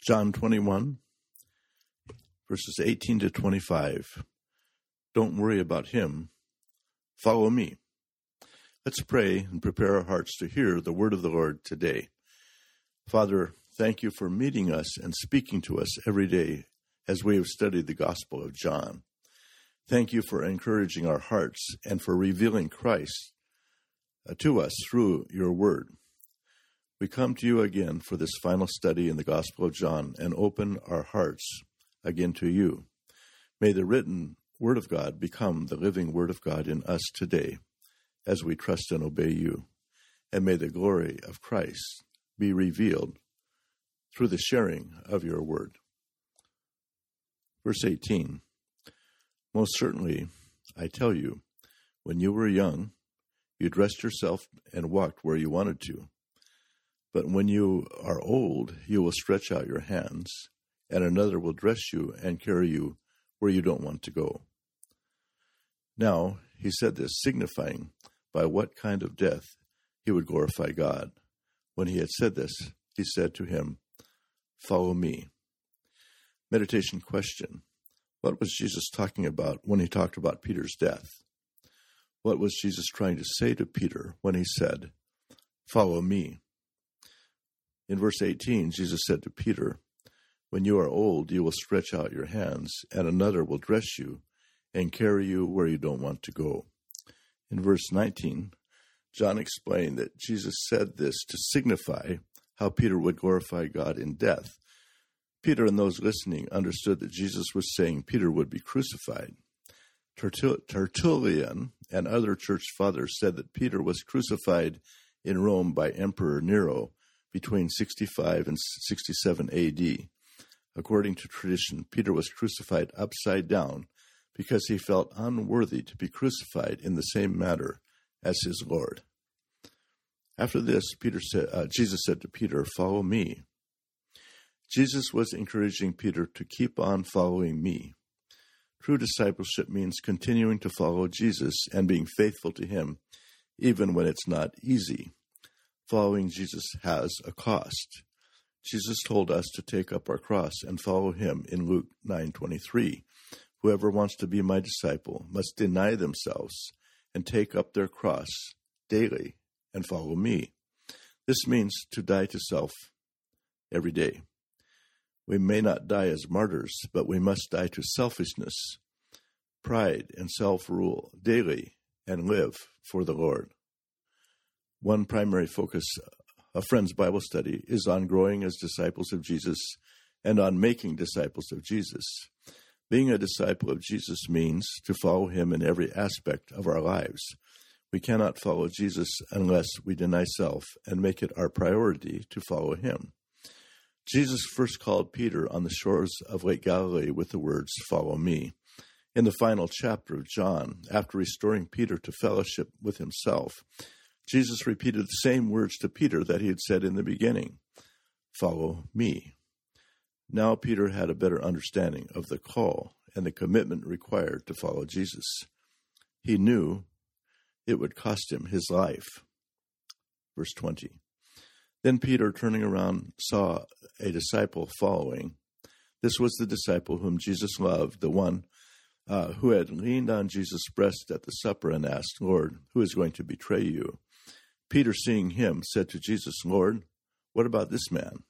John 21, verses 18 to 25. Don't worry about him. Follow me. Let's pray and prepare our hearts to hear the word of the Lord today. Father, thank you for meeting us and speaking to us every day as we have studied the Gospel of John. Thank you for encouraging our hearts and for revealing Christ to us through your word. We come to you again for this final study in the Gospel of John and open our hearts again to you. May the written word of God become the living word of God in us today as we trust and obey you. And may the glory of Christ be revealed through the sharing of your word. Verse 18, most certainly, I tell you, when you were young, you dressed yourself and walked where you wanted to. But when you are old, you will stretch out your hands, and another will dress you and carry you where you don't want to go. Now, he said this, signifying by what kind of death he would glorify God. When he had said this, he said to him, follow me. Meditation question. What was Jesus talking about when he talked about Peter's death? What was Jesus trying to say to Peter when he said, follow me? In verse 18, Jesus said to Peter, when you are old, you will stretch out your hands, and another will dress you and carry you where you don't want to go. In verse 19, John explained that Jesus said this to signify how Peter would glorify God in death. Peter and those listening understood that Jesus was saying Peter would be crucified. Tertullian and other church fathers said that Peter was crucified in Rome by Emperor Nero between 65 and 67 A.D. According to tradition, Peter was crucified upside down because he felt unworthy to be crucified in the same manner as his Lord. After this, Jesus said to Peter, follow me. Jesus was encouraging Peter to keep on following me. True discipleship means continuing to follow Jesus and being faithful to him, even when it's not easy. Following Jesus has a cost. Jesus told us to take up our cross and follow him in Luke 9:23. Whoever wants to be my disciple must deny themselves and take up their cross daily and follow me. This means to die to self every day. We may not die as martyrs, but we must die to selfishness, pride, and self-rule daily and live for the Lord. One primary focus of Friends Bible Study is on growing as disciples of Jesus and on making disciples of Jesus. Being a disciple of Jesus means to follow him in every aspect of our lives. We cannot follow Jesus unless we deny self and make it our priority to follow him. Jesus first called Peter on the shores of Lake Galilee with the words, follow me. In the final chapter of John, after restoring Peter to fellowship with himself, Jesus repeated the same words to Peter that he had said in the beginning, follow me. Now Peter had a better understanding of the call and the commitment required to follow Jesus. He knew it would cost him his life. Verse 20. Then Peter, turning around, saw a disciple following. This was the disciple whom Jesus loved, the one who had leaned on Jesus' breast at the supper and asked, Lord, who is going to betray you? Peter, seeing him, said to Jesus, Lord, what about this man?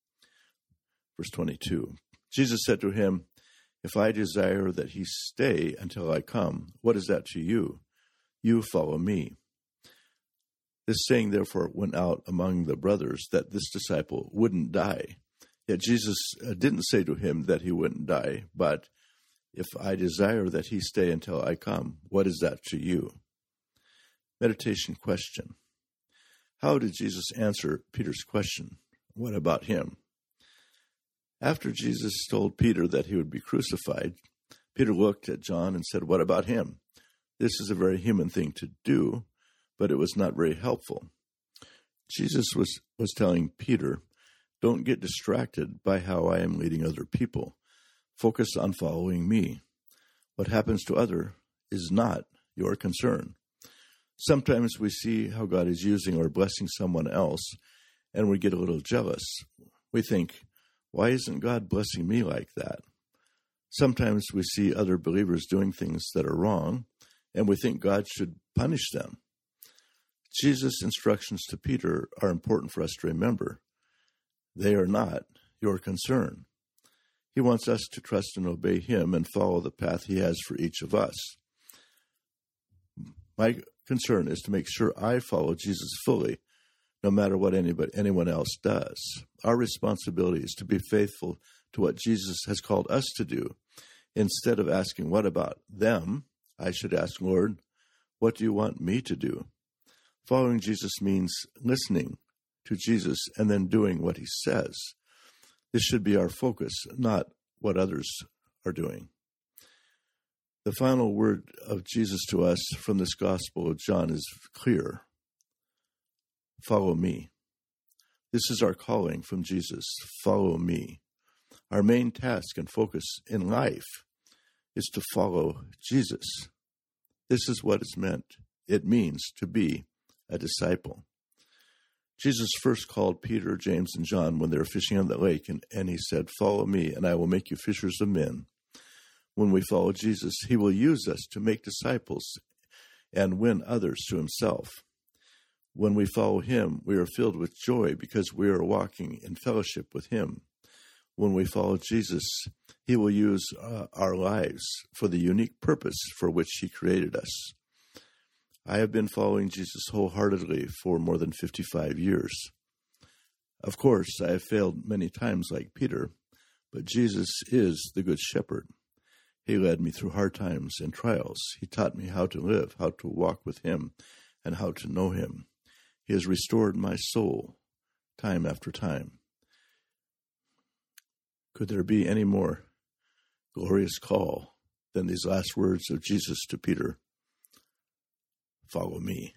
Verse 22. Jesus said to him, if I desire that he stay until I come, what is that to you? You follow me. This saying, therefore, went out among the brothers that this disciple wouldn't die. Yet Jesus didn't say to him that he wouldn't die, but if I desire that he stay until I come, what is that to you? Meditation question. How did Jesus answer Peter's question? What about him? After Jesus told Peter that he would be crucified, Peter looked at John and said, what about him? This is a very human thing to do, but it was not very helpful. Jesus was telling Peter, don't get distracted by how I am leading other people. Focus on following me. What happens to others is not your concern. Sometimes we see how God is using or blessing someone else, and we get a little jealous. We think, Why isn't God blessing me like that? Sometimes we see other believers doing things that are wrong, and we think God should punish them. Jesus' instructions to Peter are important for us to remember. They are not your concern. He wants us to trust and obey him and follow the path he has for each of us. My concern is to make sure I follow Jesus fully, no matter what anyone else does. Our responsibility is to be faithful to what Jesus has called us to do. Instead of asking, what about them? I should ask, Lord, what do you want me to do? Following Jesus means listening to Jesus and then doing what he says. This should be our focus, not what others are doing. The final word of Jesus to us from this Gospel of John is clear. Follow me. This is our calling from Jesus. Follow me. Our main task and focus in life is to follow Jesus. This is what it means to be a disciple. Jesus first called Peter, James, and John when they were fishing on the lake, and he said, follow me, and I will make you fishers of men. When we follow Jesus, he will use us to make disciples and win others to himself. When we follow him, we are filled with joy because we are walking in fellowship with him. When we follow Jesus, he will use our lives for the unique purpose for which he created us. I have been following Jesus wholeheartedly for more than 55 years. Of course, I have failed many times like Peter, but Jesus is the Good Shepherd. He led me through hard times and trials. He taught me how to live, how to walk with him, and how to know him. He has restored my soul time after time. Could there be any more glorious call than these last words of Jesus to Peter? Follow me.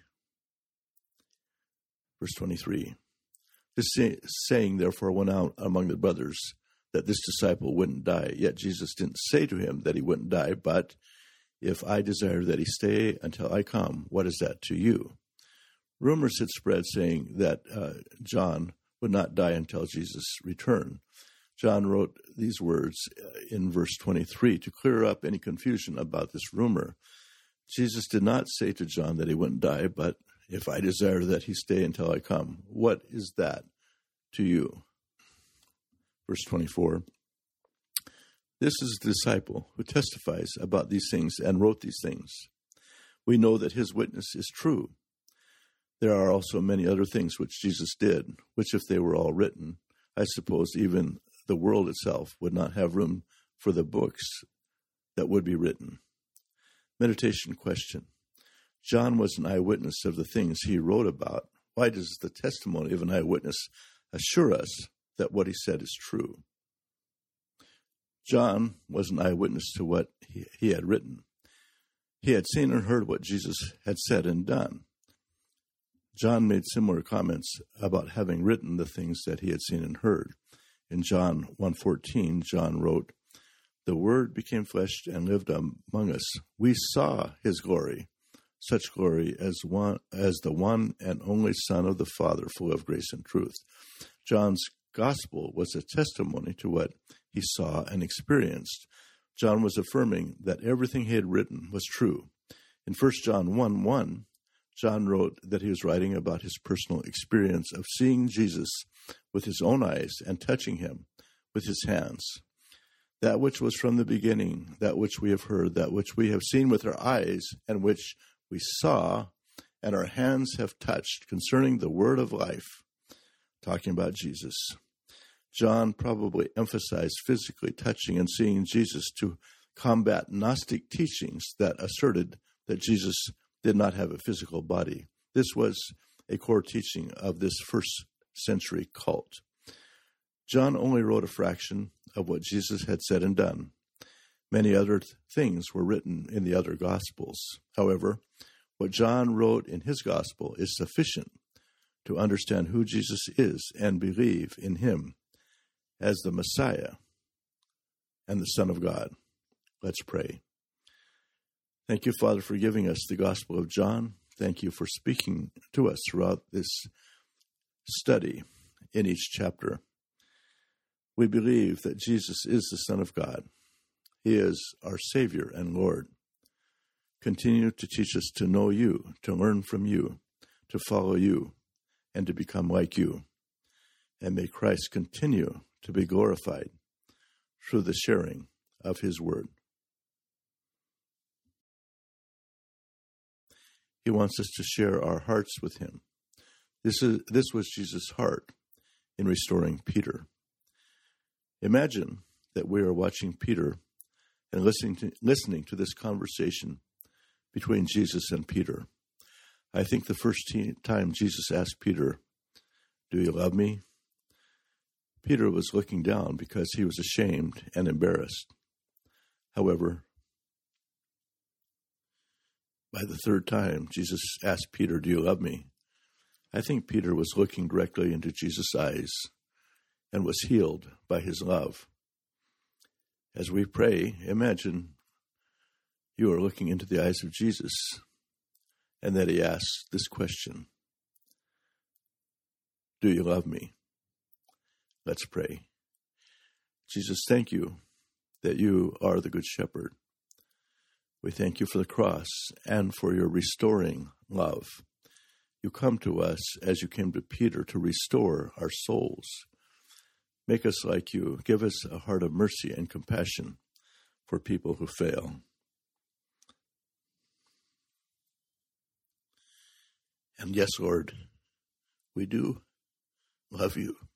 Verse 23. This saying, therefore, went out among the brothers that this disciple wouldn't die. Yet Jesus didn't say to him that he wouldn't die, but if I desire that he stay until I come, what is that to you? Rumors had spread saying that John would not die until Jesus' return. John wrote these words in verse 23 to clear up any confusion about this rumor. Jesus did not say to John that he wouldn't die, but if I desire that he stay until I come, what is that to you? Verse 24. This is the disciple who testifies about these things and wrote these things. We know that his witness is true. There are also many other things which Jesus did, which if they were all written, I suppose even the world itself would not have room for the books that would be written. Meditation question. John was an eyewitness of the things he wrote about. Why does the testimony of an eyewitness assure us that what he said is true? John was an eyewitness to what he had written. He had seen and heard what Jesus had said and done. John made similar comments about having written the things that he had seen and heard. In John 1:14, John wrote, "The Word became flesh and lived among us. We saw his glory, such glory as the one and only Son of the Father, full of grace and truth." John's gospel was a testimony to what he saw and experienced. John was affirming that everything he had written was true. In 1 John 1:1, John wrote that he was writing about his personal experience of seeing Jesus with his own eyes and touching him with his hands. That which was from the beginning, that which we have heard, that which we have seen with our eyes, and which we saw, and our hands have touched concerning the word of life. Talking about Jesus. John probably emphasized physically touching and seeing Jesus to combat Gnostic teachings that asserted that Jesus did not have a physical body. This was a core teaching of this first century cult. John only wrote a fraction of what Jesus had said and done. Many other things were written in the other Gospels. However, what John wrote in his Gospel is sufficient to understand who Jesus is and believe in him as the Messiah and the Son of God. Let's pray. Thank you, Father, for giving us the Gospel of John. Thank you for speaking to us throughout this study in each chapter. We believe that Jesus is the Son of God. He is our Savior and Lord. Continue to teach us to know you, to learn from you, to follow you, and to become like you. And may Christ continue to be glorified through the sharing of his word. He wants us to share our hearts with him. This was Jesus' heart in restoring Peter. Imagine that we are watching Peter and listening to this conversation between Jesus and Peter. I think the first time Jesus asked Peter, "Do you love me?" Peter was looking down because he was ashamed and embarrassed. However, by the third time Jesus asked Peter, "Do you love me?" I think Peter was looking directly into Jesus' eyes and was healed by his love. As we pray, imagine you are looking into the eyes of Jesus and that he asks this question, "Do you love me?" Let's pray. Jesus, thank you that you are the Good Shepherd. We thank you for the cross and for your restoring love. You come to us as you came to Peter to restore our souls. Make us like you. Give us a heart of mercy and compassion for people who fail. And yes, Lord, we do love you.